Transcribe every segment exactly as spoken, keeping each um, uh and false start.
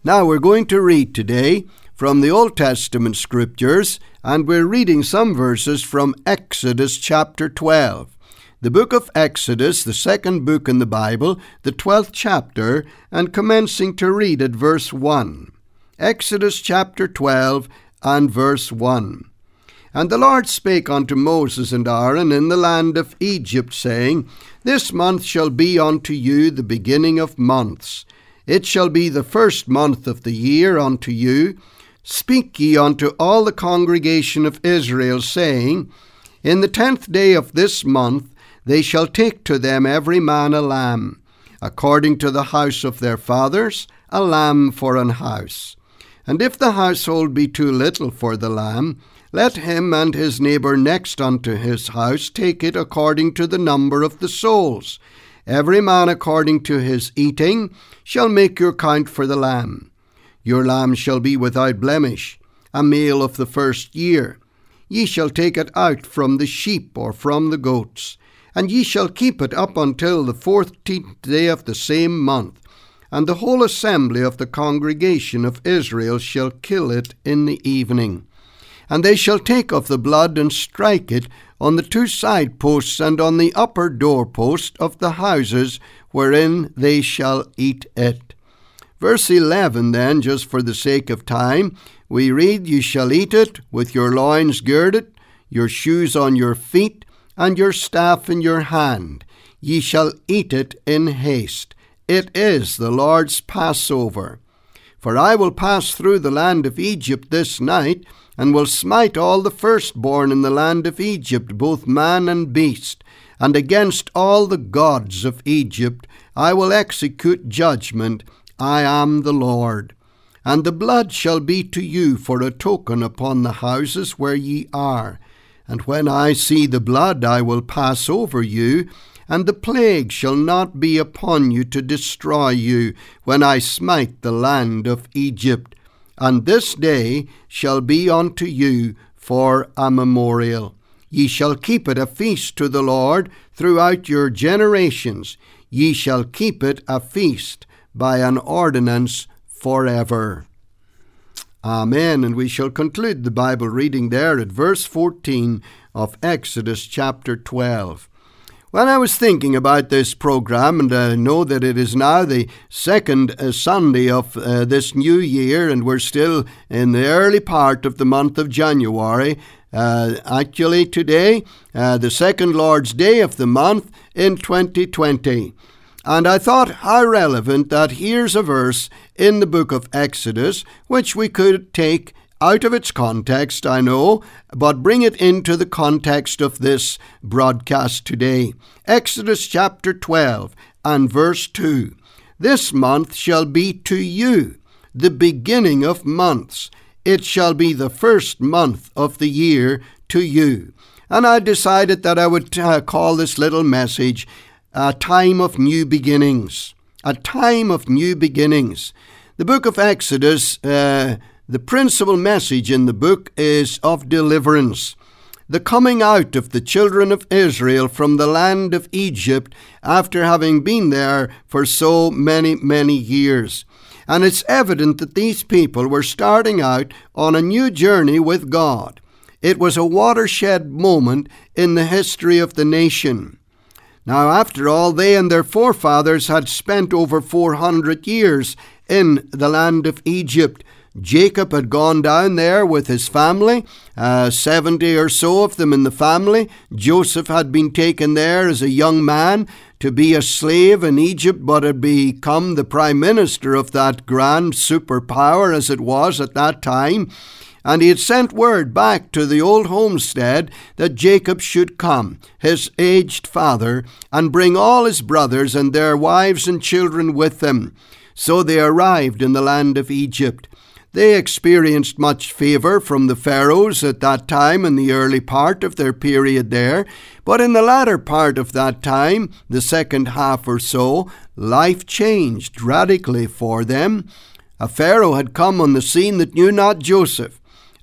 Now we're going to read today from the Old Testament Scriptures, and we're reading some verses from Exodus chapter twelve. The book of Exodus, the second book in the Bible, the twelfth chapter, and commencing to read at verse one. Exodus chapter twelve and verse one. And the Lord spake unto Moses and Aaron in the land of Egypt, saying, This month shall be unto you the beginning of months. It shall be the first month of the year unto you. Speak ye unto all the congregation of Israel, saying, In the tenth day of this month they shall take to them every man a lamb, according to the house of their fathers, a lamb for an house. And if the household be too little for the lamb, let him and his neighbour next unto his house take it according to the number of the souls. Every man according to his eating shall make your count for the lamb. Your lamb shall be without blemish, a male of the first year. Ye shall take it out from the sheep or from the goats, and ye shall keep it up until the fourteenth day of the same month. And the whole assembly of the congregation of Israel shall kill it in the evening. And they shall take of the blood and strike it on the two side posts and on the upper doorpost of the houses wherein they shall eat it. Verse eleven then, just for the sake of time, we read, You shall eat it with your loins girded, your shoes on your feet, and your staff in your hand. Ye shall eat it in haste. It is the Lord's Passover. For I will pass through the land of Egypt this night, and will smite all the firstborn in the land of Egypt, both man and beast. And against all the gods of Egypt I will execute judgment. I am the Lord. And the blood shall be to you for a token upon the houses where ye are. And when I see the blood, I will pass over you, and the plague shall not be upon you to destroy you, when I smite the land of Egypt. And this day shall be unto you for a memorial. Ye shall keep it a feast to the Lord throughout your generations. Ye shall keep it a feast by an ordinance forever. Amen. And we shall conclude the Bible reading there at verse fourteen of Exodus chapter twelve. When I was thinking about this program, and I know that it is now the second uh, Sunday of uh, this new year, and we're still in the early part of the month of January, uh, actually today, uh, the second Lord's Day of the month in twenty twenty. And I thought how relevant that here's a verse in the book of Exodus, which we could take out of its context, I know, but bring it into the context of this broadcast today. Exodus chapter twelve and verse two. This month shall be to you the beginning of months. It shall be the first month of the year to you. And I decided that I would uh, call this little message a time of new beginnings. A time of new beginnings. The book of Exodus, uh, the principal message in the book is of deliverance. The coming out of the children of Israel from the land of Egypt after having been there for so many, many years. And it's evident that these people were starting out on a new journey with God. It was a watershed moment in the history of the nation. Now, after all, they and their forefathers had spent over four hundred years in the land of Egypt. Jacob had gone down there with his family, uh, seventy or so of them in the family. Joseph had been taken there as a young man to be a slave in Egypt, but had become the prime minister of that grand superpower as it was at that time. And he had sent word back to the old homestead that Jacob should come, his aged father, and bring all his brothers and their wives and children with them. So they arrived in the land of Egypt. They experienced much favor from the pharaohs at that time in the early part of their period there, but in the latter part of that time, the second half or so, life changed radically for them. A pharaoh had come on the scene that knew not Joseph,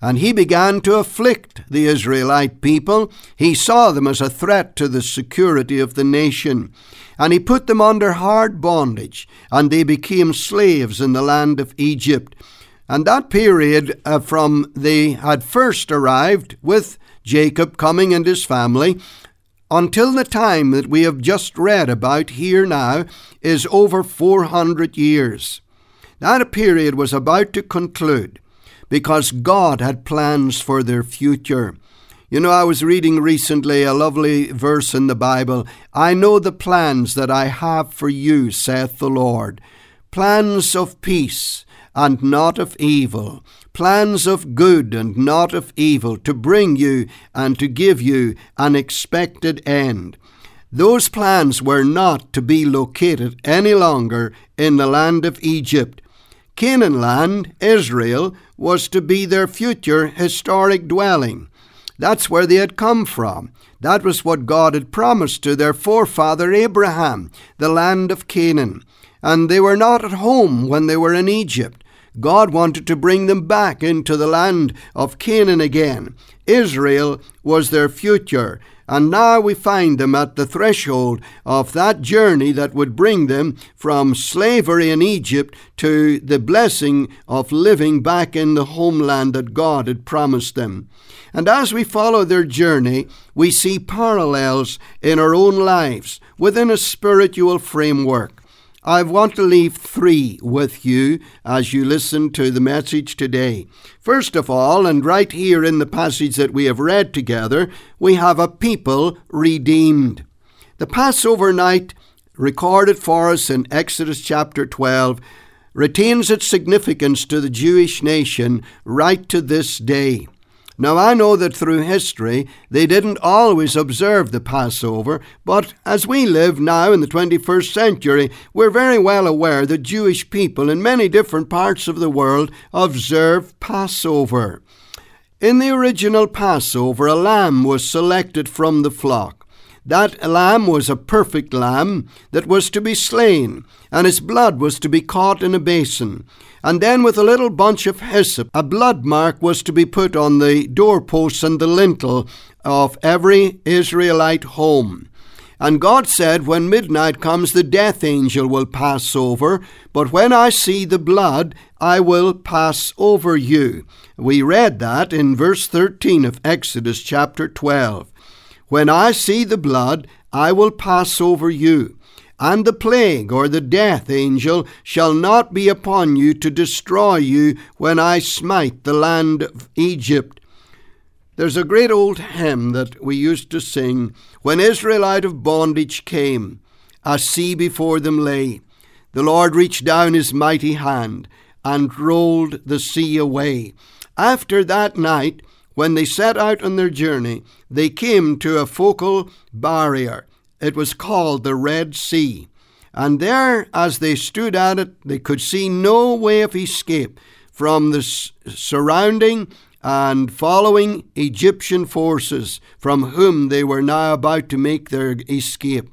and he began to afflict the Israelite people. He saw them as a threat to the security of the nation, and he put them under hard bondage, and they became slaves in the land of Egypt. And that period uh, from they had first arrived with Jacob coming and his family until the time that we have just read about here now is over four hundred years. That period was about to conclude because God had plans for their future. You know, I was reading recently a lovely verse in the Bible. I know the plans that I have for you, saith the Lord. Plans of peace and not of evil. Plans of good and not of evil, to bring you and to give you an expected end. Those plans were not to be located any longer in the land of Egypt. Canaan land, Israel, was to be their future historic dwelling. That's where they had come from. That was what God had promised to their forefather Abraham, the land of Canaan. And they were not at home when they were in Egypt. God wanted to bring them back into the land of Canaan again. Israel was their future, and now we find them at the threshold of that journey that would bring them from slavery in Egypt to the blessing of living back in the homeland that God had promised them. And as we follow their journey, we see parallels in our own lives within a spiritual framework. I want to leave three with you as you listen to the message today. First of all, and right here in the passage that we have read together, we have a people redeemed. The Passover night, recorded for us in Exodus chapter twelve, retains its significance to the Jewish nation right to this day. Now, I know that through history, they didn't always observe the Passover, but as we live now in the twenty-first century, we're very well aware that Jewish people in many different parts of the world observe Passover. In the original Passover, a lamb was selected from the flock. That lamb was a perfect lamb that was to be slain, and its blood was to be caught in a basin. And then with a little bunch of hyssop, a blood mark was to be put on the doorposts and the lintel of every Israelite home. And God said, when midnight comes, the death angel will pass over, but when I see the blood, I will pass over you. We read that in verse thirteen of Exodus chapter twelve. When I see the blood, I will pass over you. And the plague, or the death angel, shall not be upon you to destroy you when I smite the land of Egypt. There's a great old hymn that we used to sing. When Israel out of bondage came, a sea before them lay. The Lord reached down his mighty hand and rolled the sea away. After that night, when they set out on their journey, they came to a focal barrier. It was called the Red Sea. And there, as they stood at it, they could see no way of escape from the surrounding and following Egyptian forces from whom they were now about to make their escape.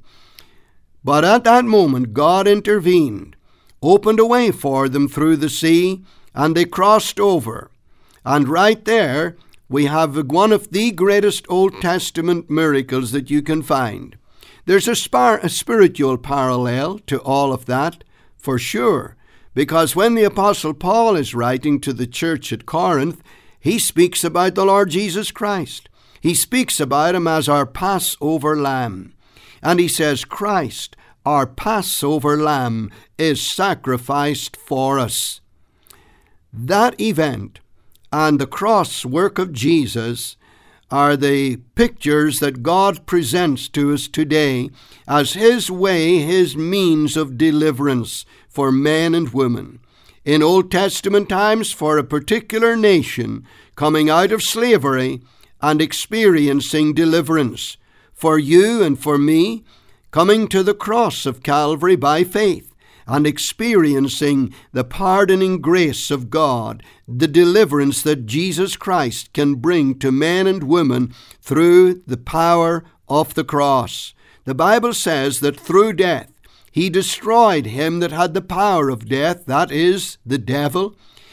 But at that moment, God intervened, opened a way for them through the sea, and they crossed over. And right there, we have one of the greatest Old Testament miracles that you can find. There's a, spar- a spiritual parallel to all of that, for sure, because when the Apostle Paul is writing to the church at Corinth, he speaks about the Lord Jesus Christ. He speaks about him as our Passover lamb. And he says, Christ, our Passover lamb, is sacrificed for us. That event and the cross work of Jesus are the pictures that God presents to us today as his way, his means of deliverance for men and women. In Old Testament times, for a particular nation coming out of slavery and experiencing deliverance. For you and for me, coming to the cross of Calvary by faith and experiencing the pardoning grace of God, the deliverance that Jesus Christ can bring to men and women through the power of the cross. The Bible says that through death, he destroyed him that had the power of death, that is, the devil,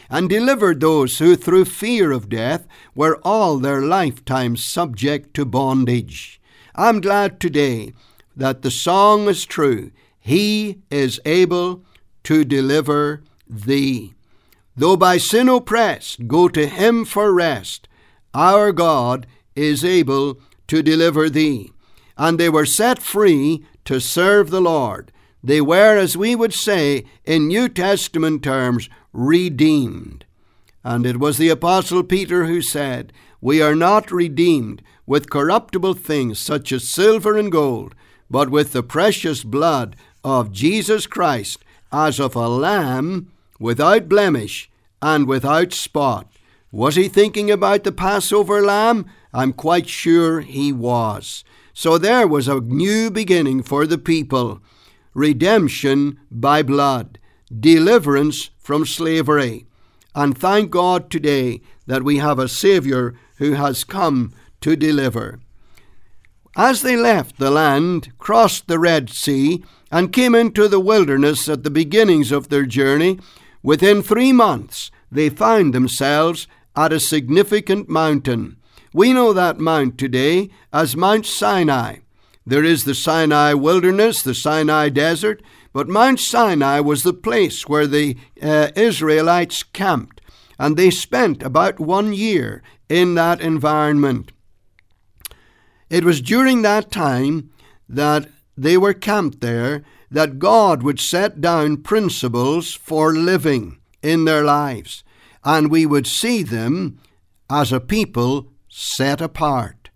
and delivered those who through fear of death were all their lifetime subject to bondage. I'm glad today that the song is true. He is able to deliver thee. Though by sin oppressed, go to him for rest. Our God is able to deliver thee. And they were set free to serve the Lord. They were, as we would say in New Testament terms, redeemed. And it was the Apostle Peter who said, we are not redeemed with corruptible things such as silver and gold, but with the precious blood of Jesus Christ, as of a lamb without blemish and without spot. Was he thinking about the Passover lamb? I'm quite sure he was. So there was a new beginning for the people. Redemption by blood. Deliverance from slavery. And thank God today that we have a Savior who has come to deliver. As they left the land, crossed the Red Sea, and came into the wilderness at the beginnings of their journey, within three months they found themselves at a significant mountain. We know that mount today as Mount Sinai. There is the Sinai wilderness, the Sinai desert, but Mount Sinai was the place where the uh, Israelites camped, and they spent about one year in that environment. It was during that time that they were camped there that God would set down principles for living in their lives, and we would see them as a people set apart.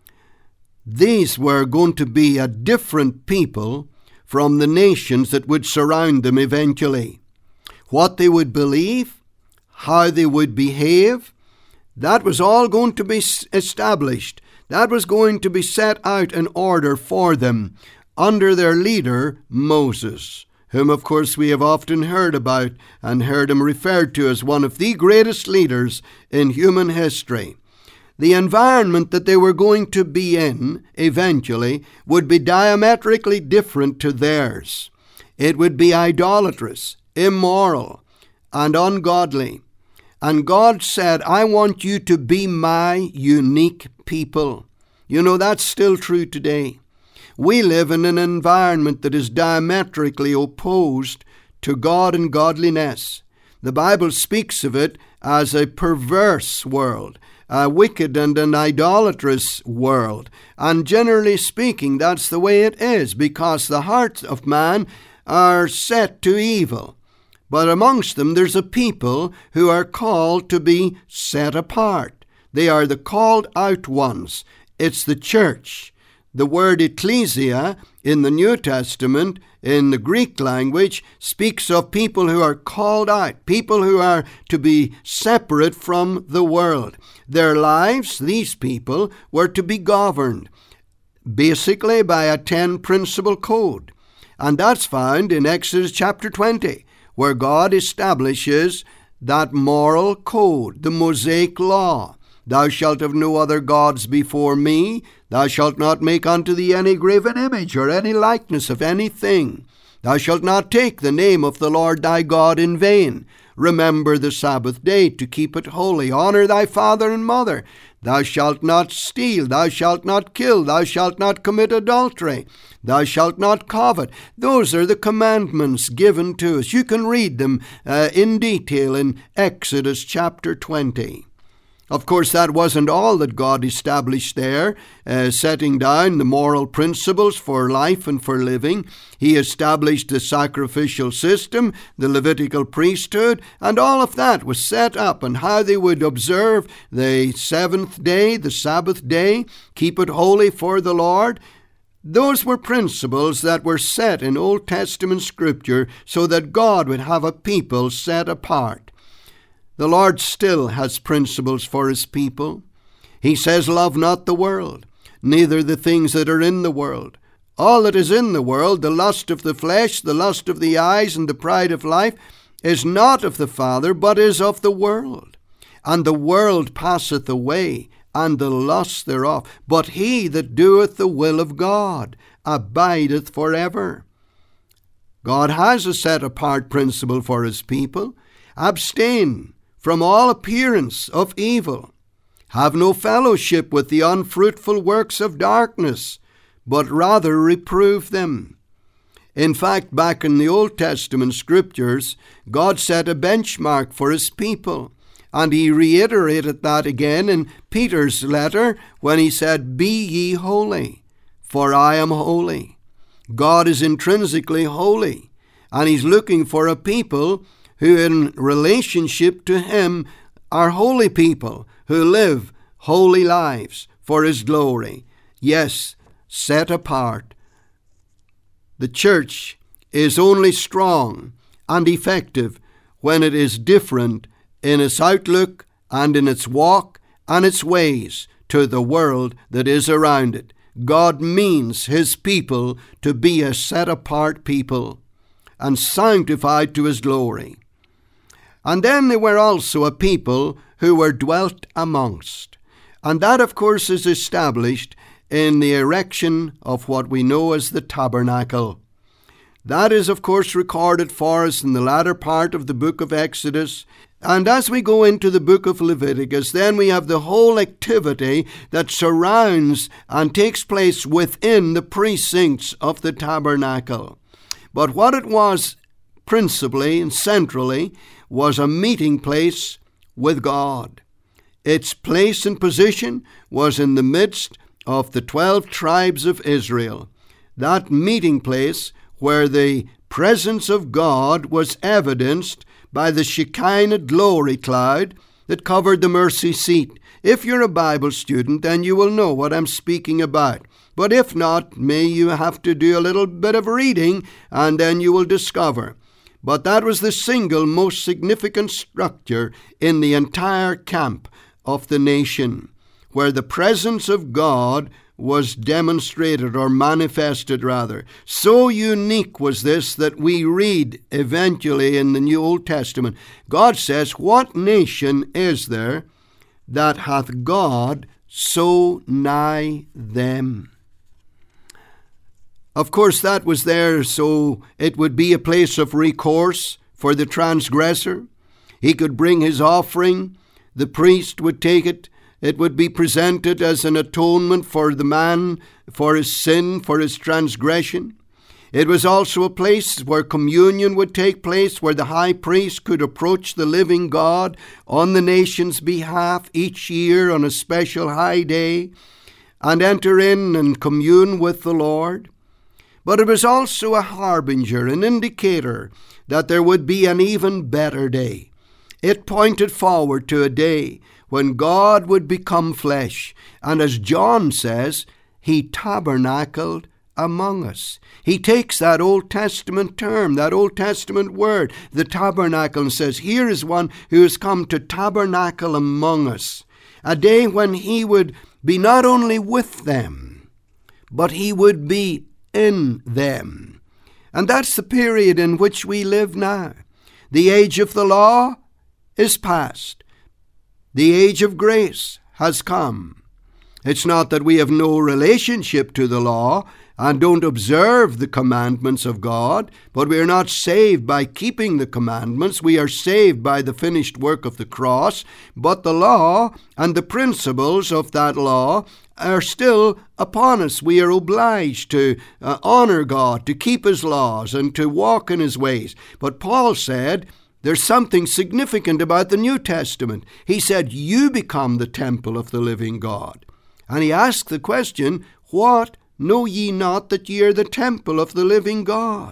These were going to be a different people from the nations that would surround them eventually. What they would believe, how they would behave, that was all going to be established. That was going to be set out in order for them under their leader, Moses, whom of course we have often heard about and heard him referred to as one of the greatest leaders in human history. The environment that they were going to be in eventually would be diametrically different to theirs. It would be idolatrous, immoral, and ungodly. And God said, I want you to be my unique people. You know, that's still true today. We live in an environment that is diametrically opposed to God and godliness. The Bible speaks of it as a perverse world, a wicked and an idolatrous world. And generally speaking, that's the way it is, because the hearts of man are set to evil. But amongst them there's a people who are called to be set apart. They are the called out ones. It's the church. The word ecclesia in the New Testament, in the Greek language, speaks of people who are called out, people who are to be separate from the world. Their lives, these people, were to be governed basically by a ten-principle code. And that's found in Exodus chapter twenty, where God establishes that moral code, the Mosaic law. Thou shalt have no other gods before me. Thou shalt not make unto thee any graven image or any likeness of anything. Thou shalt not take the name of the Lord thy God in vain. Remember the Sabbath day to keep it holy. Honor thy father and mother. Thou shalt not steal. Thou shalt not kill. Thou shalt not commit adultery. Thou shalt not covet. Those are the commandments given to us. You can read them uh, in detail in Exodus chapter twenty. Of course, that wasn't all that God established there, uh, setting down the moral principles for life and for living. He established the sacrificial system, the Levitical priesthood, and all of that was set up, and how they would observe the seventh day, the Sabbath day, keep it holy for the Lord. Those were principles that were set in Old Testament Scripture so that God would have a people set apart. The Lord still has principles for his people. He says, love not the world, neither the things that are in the world. All that is in the world, the lust of the flesh, the lust of the eyes, and the pride of life, is not of the Father, but is of the world. And the world passeth away, and the lust thereof. But he that doeth the will of God abideth forever. God has a set-apart principle for his people. Abstain from all appearance of evil. Have no fellowship with the unfruitful works of darkness, but rather reprove them. In fact, back in the Old Testament scriptures, God set a benchmark for his people, and he reiterated that again in Peter's letter when he said, "Be ye holy, for I am holy." God is intrinsically holy, and he's looking for a people who in relationship to him are holy people, who live holy lives for his glory. Yes, set apart. The church is only strong and effective when it is different in its outlook and in its walk and its ways to the world that is around it. God means his people to be a set-apart people and sanctified to his glory. And then they were also a people who were dwelt amongst. And that, of course, is established in the erection of what we know as the tabernacle. That is, of course, recorded for us in the latter part of the book of Exodus. And as we go into the book of Leviticus, then we have the whole activity that surrounds and takes place within the precincts of the tabernacle. But what it was principally and centrally was a meeting place with God. Its place and position was in the midst of the twelve tribes of Israel, that meeting place where the presence of God was evidenced by the Shekinah glory cloud that covered the mercy seat. If you're a Bible student, then you will know what I'm speaking about. But if not, may you have to do a little bit of reading, and then you will discover. But that was the single most significant structure in the entire camp of the nation, where the presence of God was demonstrated or manifested rather. So unique was this that we read eventually in the New Old Testament. God says, "What nation is there that hath God so nigh them?" Of course, that was there so it would be a place of recourse for the transgressor. He could bring his offering. The priest would take it. It would be presented as an atonement for the man, for his sin, for his transgression. It was also a place where communion would take place, where the high priest could approach the living God on the nation's behalf each year on a special high day and enter in and commune with the Lord. But it was also a harbinger, an indicator that there would be an even better day. It pointed forward to a day when God would become flesh. And as John says, he tabernacled among us. He takes that Old Testament term, that Old Testament word, the tabernacle, and says, here is one who has come to tabernacle among us. A day when he would be not only with them, but he would be in them. And that's the period in which we live now. The age of the law is past. The age of grace has come. It's not that we have no relationship to the law and don't observe the commandments of God, but we are not saved by keeping the commandments. We are saved by the finished work of the cross, but the law and the principles of that law are still upon us. We are obliged to uh, honor God, to keep his laws, and to walk in his ways. But Paul said, there's something significant about the New Testament. He said, you become the temple of the living God. And he asked the question, what, know ye not that ye are the temple of the living God?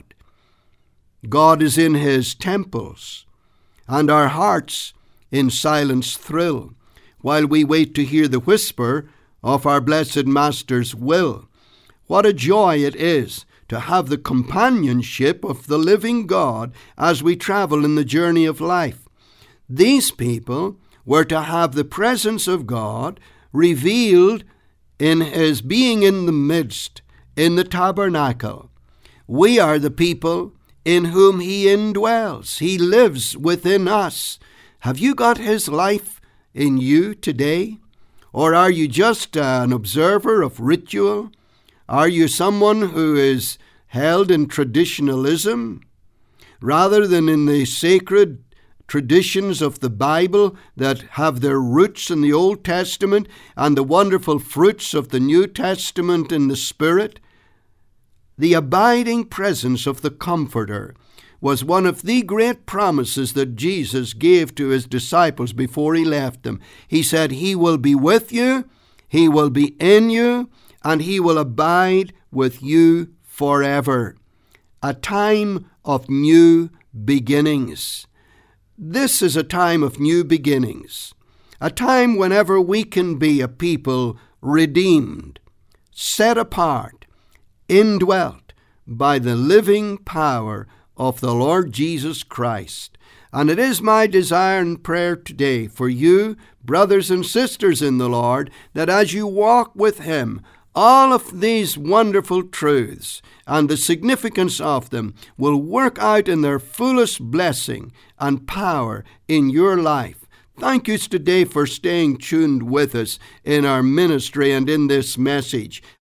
God is in his temples, and our hearts in silence thrill, while we wait to hear the whisper of our blessed Master's will. What a joy it is to have the companionship of the living God as we travel in the journey of life. These people were to have the presence of God revealed in his being in the midst, in the tabernacle. We are the people in whom he indwells. He lives within us. Have you got his life in you today? Or are you just an observer of ritual? Are you someone who is held in traditionalism rather than in the sacred traditions of the Bible that have their roots in the Old Testament and the wonderful fruits of the New Testament in the Spirit. The abiding presence of the Comforter was one of the great promises that Jesus gave to his disciples before he left them. He said, He will be with you, He will be in you, and He will abide with you forever. A time of new beginnings. This is a time of new beginnings. A time whenever we can be a people redeemed, set apart, indwelt by the living power of the Lord Jesus Christ. And it is my desire and prayer today for you, brothers and sisters in the Lord, that as you walk with Him, all of these wonderful truths and the significance of them will work out in their fullest blessing and power in your life. Thank you today for staying tuned with us in our ministry and in this message.